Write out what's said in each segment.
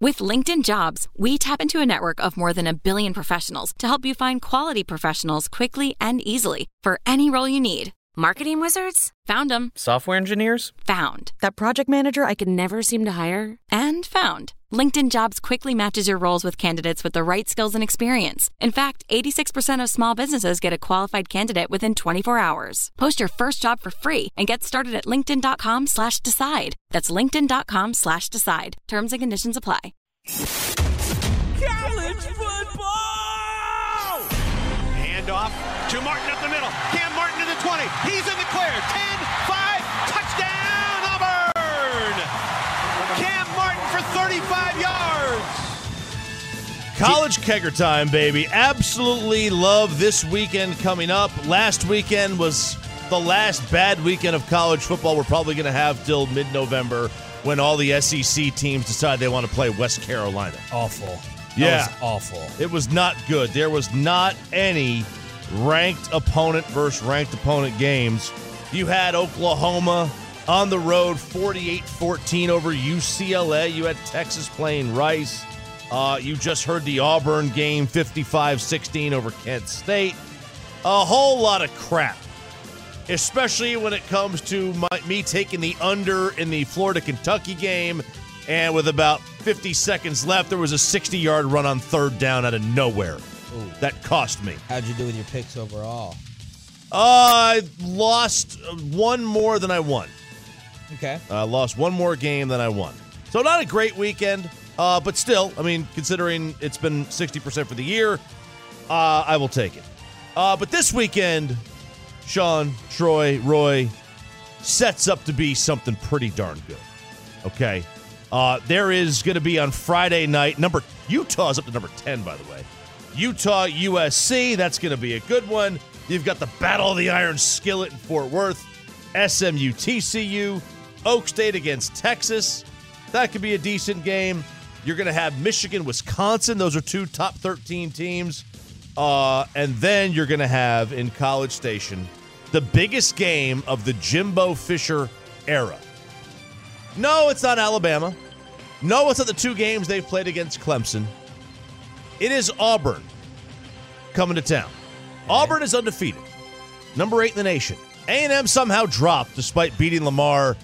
With LinkedIn Jobs, we tap into a network of more than 1 billion professionals to help you find quality professionals quickly and easily for any role you need. Marketing wizards? Found them. Software engineers? Found. That project manager I could never seem to hire? And found. LinkedIn Jobs quickly matches your roles with candidates with the right skills and experience. In fact, 86% of small businesses get a qualified candidate within 24 hours. Post your first job for free and get started at linkedin.com/decide. That's linkedin.com/decide. Terms and conditions apply. College football! Hand off to Martin up the middle. Cam Martin to the 20. He's in the clear. 10, 5, touchdown Auburn! Cam Martin for 35 yards. College kegger time, baby. Absolutely love this weekend coming up. Last weekend was the last bad weekend of college football we're probably going to have till mid-November when all the SEC teams decide they want to play West Carolina. Awful. Yeah. That was awful. It was not good. There was not any ranked opponent versus ranked opponent games. You had Oklahoma on the road 48-14 over UCLA. You had Texas playing Rice. You just heard the Auburn game 55-16 over Kent State. A whole lot of crap, especially when it comes to me taking the under in the Florida-Kentucky game. And with about 50 seconds left, there was a 60-yard run on third down out of nowhere. Ooh. That cost me. How'd you do with your picks overall? I lost one more than I won. Okay. I lost one more game than I won. So not a great weekend, but still, I mean, considering it's been 60% for the year, I will take it. But this weekend, Sean, Troy, Roy, sets up to be something pretty darn good. Okay? There is going to be on Friday night, Utah's up to number 10, by the way. Utah, USC, that's going to be a good one. You've got the Battle of the Iron Skillet in Fort Worth, SMU, TCU, Oak State against Texas. That could be a decent game. You're going to have Michigan, Wisconsin. Those are two top 13 teams. And then you're going to have in College Station the biggest game of the Jimbo Fisher era. No, it's not Alabama. No, it's not the two games they've played against Clemson. It is Auburn coming to town. Auburn is undefeated, number 8 in the nation. A&M somehow dropped despite beating Lamar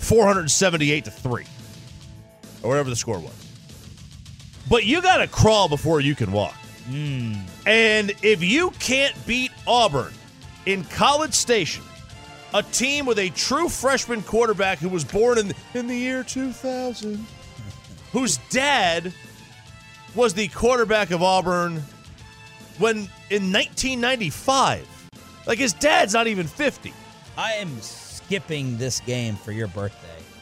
478-3, or whatever the score was. But you got to crawl before you can walk. And if you can't beat Auburn in College Station, a team with a true freshman quarterback who was born in the year 2000, whose dad was the quarterback of Auburn when in 1995. Like, his dad's not even 50. I am skipping this game for your birthday.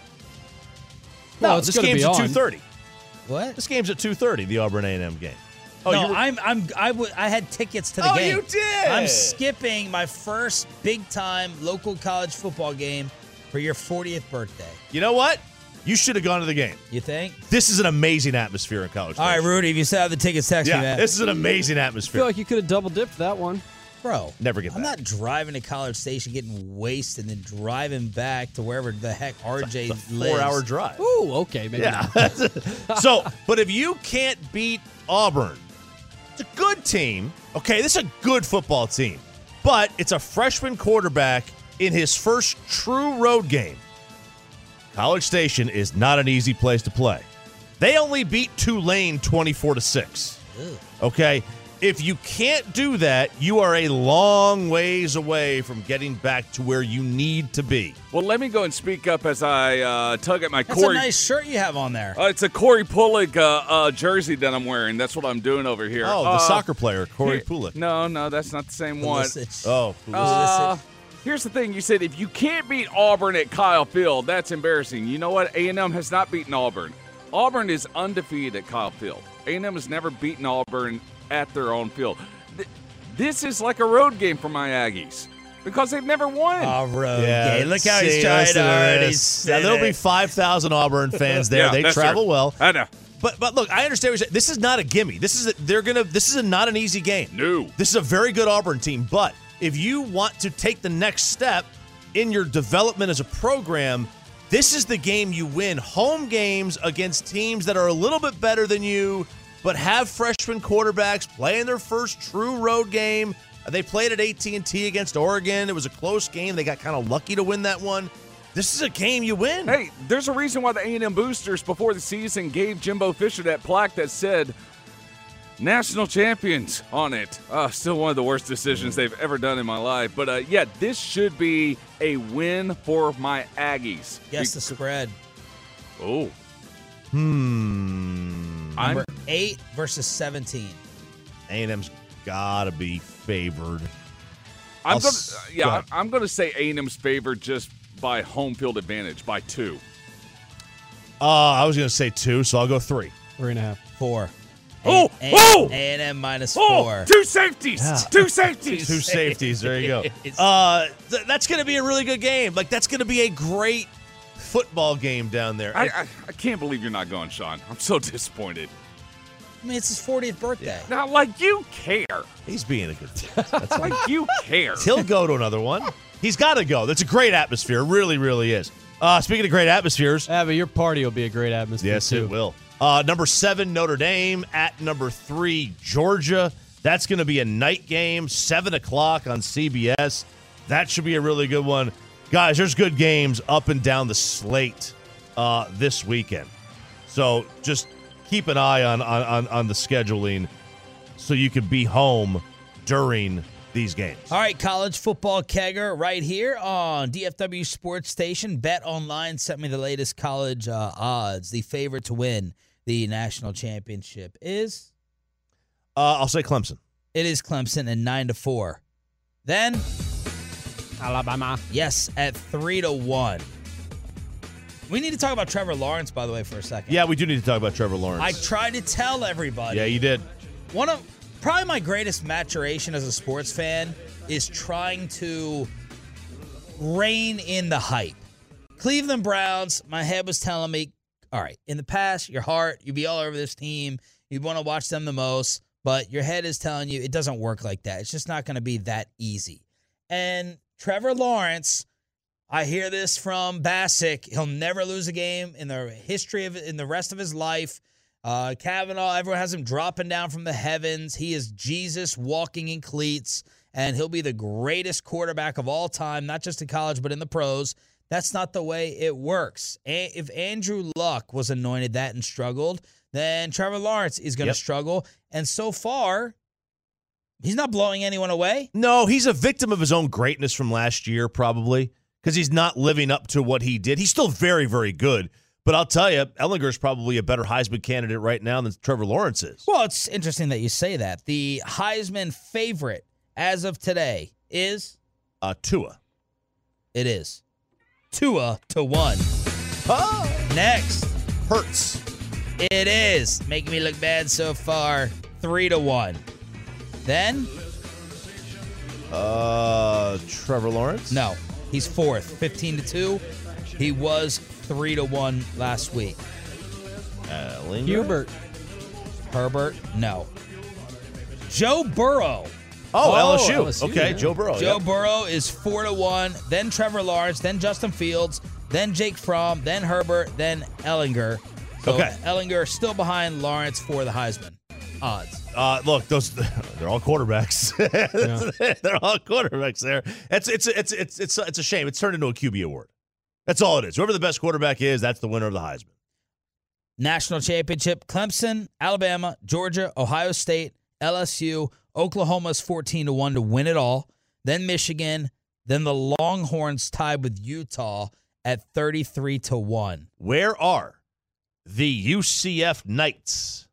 No, this game's at 2:30. What? This game's at 2:30, the Auburn A&M game. Oh, no, I had tickets to the game. Oh, you did? I'm skipping my first big-time local college football game for your 40th birthday. You know what? You should have gone to the game. You think? This is an amazing atmosphere in college. All right, Rudy, if you still have the tickets, text me, man. This is an amazing I atmosphere. feel like you could have double-dipped that one. Bro, Never get I'm back. not driving to College Station, getting wasted, and then driving back to wherever the heck RJ It's a lives. 4-hour drive. Ooh, okay, maybe Yeah. not. So, but if you can't beat Auburn, it's a good team. Okay, this is a good football team. But it's a freshman quarterback in his first true road game. College Station is not an easy place to play. They only beat Tulane 24-6. Okay? If you can't do that, you are a long ways away from getting back to where you need to be. Well, let me go and speak up as I tug at my That's Corey. a nice shirt you have on there. It's a Corey Pulick jersey that I'm wearing. That's what I'm doing over here. Oh, the soccer player, Corey here- Pulick. No, that's not the same one. Pulisic. Oh, Pulisic. Here's the thing. You said if you can't beat Auburn at Kyle Field, that's embarrassing. You know what? A&M has not beaten Auburn. Auburn is undefeated at Kyle Field. A&M has never beaten Auburn at their own field. This is like a road game for my Aggies because they've never won. Oh, road Yeah, game. Look how see, he's trying listen to to already this. say Yeah, there'll be it. 5,000 Auburn fans there. Yeah, They that's travel true. well. I know. But look, I understand what you're saying. This is not a gimme. This is not an easy game. No. This is a very good Auburn team. But if you want to take the next step in your development as a program, This is the game you win. Home games against teams that are a little bit better than you, but have freshman quarterbacks playing their first true road game. They played at AT&T against Oregon. It was a close game. They got kind of lucky to win that one. This is a game you win. Hey, there's a reason why the A&M boosters before the season gave Jimbo Fisher that plaque that said national champions on it. Still one of the worst decisions they've ever done in my life. But, yeah, this should be a win for my Aggies. Guess the spread. Oh. Number 8 versus 17. A&M's got to be favored. I'm Go going ahead. to say A&M's favored just by home field advantage, by 2. I was going to say 2, so I'll go 3. 3.5. 4. Oh! Oh! A&M minus Oh, 4. 2 safeties. Yeah. 2 safeties. 2 safeties. There you go. That's going to be a really good game. Like, that's going to be a great football game down there. I can't believe you're not going, Sean. I'm so disappointed. I mean, it's his 40th birthday. Not like you care. He's being a good team. That's Like you care. He'll go to another one. He's got to go. That's a great atmosphere. It really, really is. Speaking of great atmospheres. Yeah, but your party will be a great atmosphere, Yes, too. it will. Number 7, Notre Dame at number 3, Georgia. That's going to be a night game, 7 o'clock on CBS. That should be a really good one. Guys, there's good games up and down the slate this weekend. So just keep an eye on the scheduling so you can be home during these games. All right, college football kegger right here on DFW Sports Station. Bet Online sent me the latest college odds. The favorite to win the national championship is? I'll say Clemson. It is Clemson at 9-4. Then, Alabama. yes, at 3-1. We need to talk about Trevor Lawrence, by the way, for a second. Yeah, we do need to talk about Trevor Lawrence. I tried to tell everybody. Yeah, you did. One of probably my greatest maturation as a sports fan is trying to rein in the hype. Cleveland Browns, my head was telling me, all right, in the past, your heart, you'd be all over this team. You'd want to watch them the most, but your head is telling you it doesn't work like that. It's just not going to be that easy. And Trevor Lawrence, I hear this from Bassick. He'll never lose a game in the history of in the rest of his life. Kavanaugh, everyone has him dropping down from the heavens. He is Jesus walking in cleats, and he'll be the greatest quarterback of all time, not just in college, but in the pros. That's not the way it works. If Andrew Luck was anointed that and struggled, then Trevor Lawrence is going to struggle. And so far, he's not blowing anyone away. No, he's a victim of his own greatness from last year, probably, because he's not living up to what he did. He's still very, very good. But I'll tell you, Ellinger's probably a better Heisman candidate right now than Trevor Lawrence is. Well, it's interesting that you say that. The Heisman favorite as of today is? Tua. It is. Tua to 1. Next. Hurts. It is. Making me look bad so far. 3-1. Then? Trevor Lawrence? No. He's 4th. 15-2. He was 3-1 last week. Ellinger? Hubert. Herbert? No. Joe Burrow. Oh, LSU. LSU, Okay, yeah. Joe Burrow. Joe yep. Burrow is 4-1. Then Trevor Lawrence. Then Justin Fields. Then Jake Fromm. Then Herbert. Then Ellinger. So Okay. Ellinger still behind Lawrence for the Heisman odds. Look, they're all quarterbacks. They're all quarterbacks there. It's a shame. It's turned into a QB award. That's all it is. Whoever the best quarterback is, that's the winner of the Heisman. National championship, Clemson, Alabama, Georgia, Ohio State, LSU, Oklahoma's 14-1 to win it all. Then Michigan, then the Longhorns tied with Utah at 33-1. Where are the UCF Knights?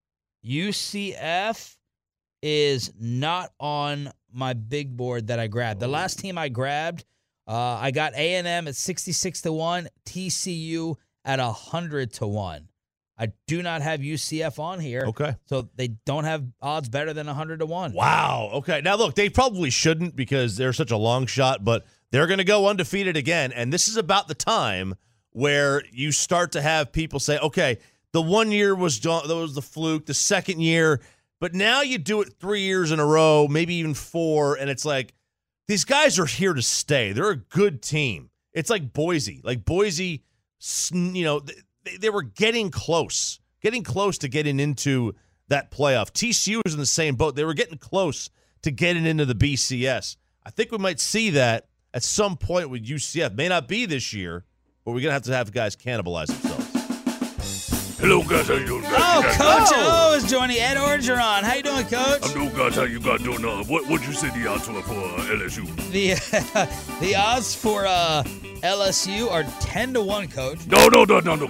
UCF is not on my big board that I grabbed. The last team I grabbed, I got A&M at 66-1, TCU at 100-1. I do not have UCF on here. Okay. So they don't have odds better than 100-1. Wow. Okay. Now, look, they probably shouldn't because they're such a long shot, but they're going to go undefeated again. And this is about the time where you start to have people say, okay, the 1 year was the fluke, the second year, but now you do it 3 years in a row, maybe even 4, and it's like, these guys are here to stay. They're a good team. It's like Boise. Like Boise they were getting close to getting into that playoff. TCU was in the same boat. They were getting close to getting into the BCS. I think we might see that at some point with UCF. May not be this year, but we're going to have guys cannibalize themselves. Hello, guys. How you doing? Coach O is joining Ed Orgeron. How you doing, Coach? I'm doing, guys. How you guys doing? What'd you say the odds were for LSU? The odds for LSU are 10-1, Coach. No good.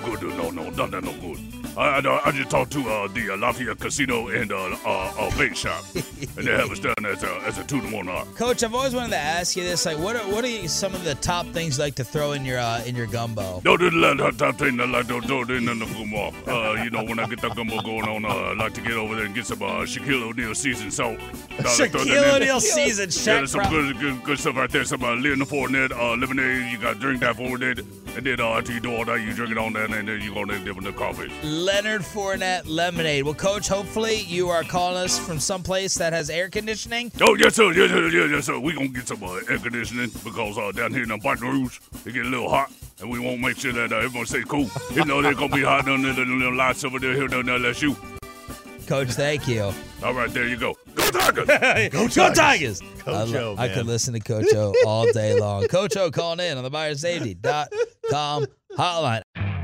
No good. I just talked to the Lafayette Casino and bait shop, and they have us down as a 2-1 odds. Coach, I've always wanted to ask you this: like, what are some of the top things you like to throw in your gumbo? No, the top thing I like to throw in the gumbo. When I get that gumbo going on, I like to get over there and get some Shaquille O'Neal seasoned salt. Shaquille O'Neal seasoned. Yeah, there's some good stuff right there. Some Leonard Fournette lemonade. You got to drink that Fournette, and then after you do all that, you drink it on that, and then you're gonna dip in the coffee. Leonard Fournette lemonade. Well, Coach, hopefully you are calling us from someplace that has air conditioning. Oh, yes, sir. Yes, sir. We're going to get some air conditioning because down here in the Baton Rouge, it get a little hot, and we won't make sure that everyone stays cool. Even though they're going to be hot under the little lights over there here down there, LSU. Coach, thank you. All right, there you go. Go Tigers! Go Tigers! Coach O, I could listen to Coach O all day long. Coach O calling in on the BuyerSafety.com hotline.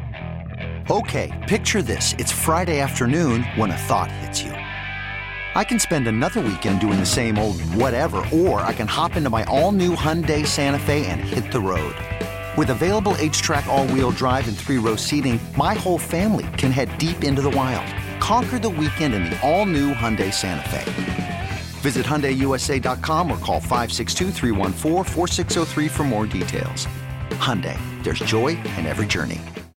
Okay, picture this. It's Friday afternoon when a thought hits you. I can spend another weekend doing the same old whatever, or I can hop into my all-new Hyundai Santa Fe and hit the road. With available H-Track all-wheel drive and 3-row seating, my whole family can head deep into the wild. Conquer the weekend in the all-new Hyundai Santa Fe. Visit HyundaiUSA.com or call 562-314-4603 for more details. Hyundai, there's joy in every journey.